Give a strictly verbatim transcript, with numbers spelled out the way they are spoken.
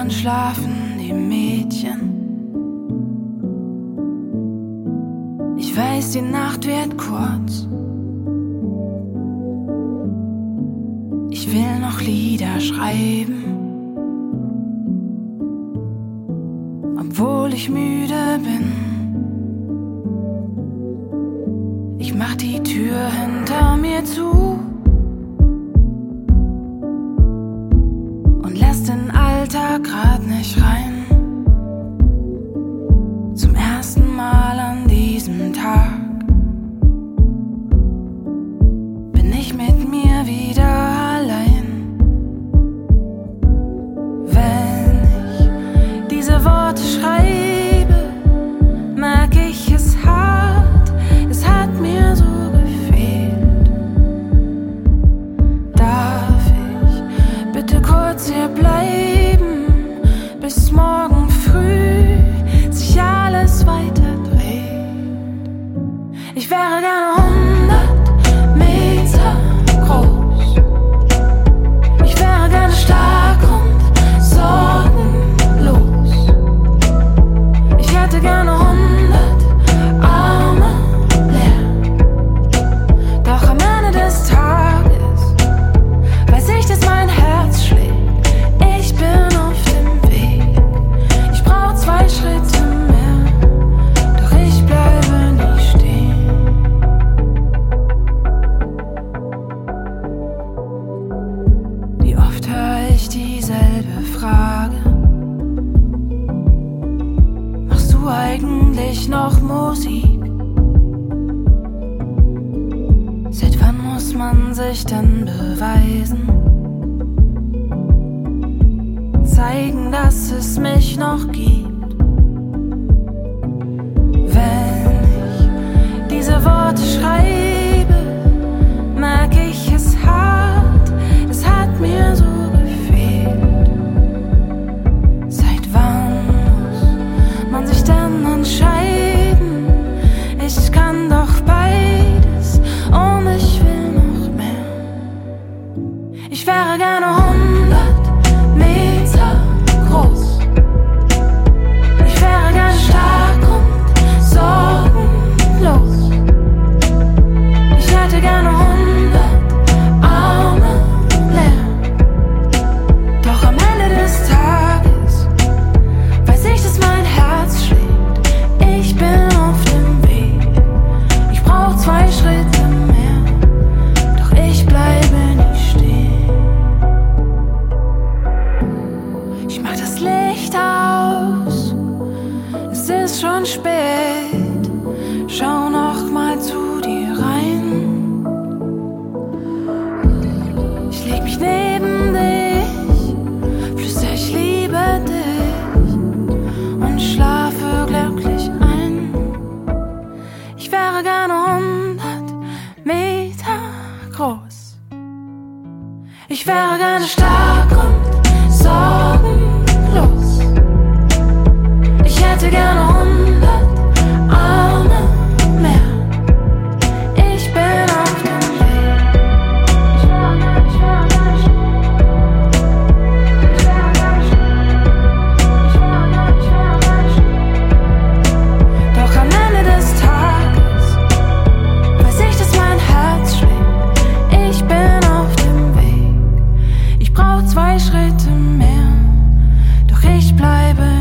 wann schlafen die Mädchen? Ich weiß, die Nacht wird kurz. Ich will noch Lieder schreiben, obwohl ich müde bin. Ich mach die Tür hinter mir zu und lass den Alltag grad nicht rein. Zum ersten Mal an diesem Tag bin ich mit mir wieder allein. Wenn ich diese Worte schreibe, merk ich es hart, es hat mir so gefehlt. Darf ich bitte kurz hier bleiben, bis morgen früh sich alles weiter dreht? Ich wäre gerne hundert Meter groß. Ich wäre gerne stark und sorgenlos. Ich hätte gerne hundert Arme leer. Doch am Ende des Tages weiß ich, dass mein Herz schlägt. Ich bin auf dem Weg. Ich brauch zwei Schritte mehr, doch ich bleibe nie stehen. Wie oft höre ich dieselbe Frage: Machst du eigentlich noch Musik? Seit wann muss man sich denn beweisen? Zeigen, dass es mich noch gibt. Wenn ich diese Worte schreibe, merk ich es hart, es hat mir so gefehlt. Seit wann muss man sich denn entscheiden? Ich kann doch beides und ich will noch mehr. Ich wäre gerne hundert Meter groß. Ich wäre gerne stark und sorgenlos. Ich hätte gerne hundert Arme leer. Doch am Ende des Tages weiß ich, dass mein Herz schlägt. Ich bin auf dem Weg. Ich brauch zwei Schritte mehr, doch ich bleibe nie stehen. Ich mach das Licht aus, es ist schon spät. Schau noch mal zu dir rein. Ich leg mich neben dich, flüster ich liebe dich und schlafe glücklich ein. Ich wäre gerne hundert Meter groß. Ich wäre gerne stark und sorgenlos. Ich hätte gerne hundert Arme mehr. Ich bin auf dem Weg. Ich wäre gerne, ich wäre gerne stark. Ich wäre gerne stark. Ich wäre gerne, ich wäre gerne stark. Doch am Ende des Tages weiß ich, dass mein Herz schlägt. Ich bin auf dem Weg. Ich brauch zwei Schritte mehr, doch ich bleibe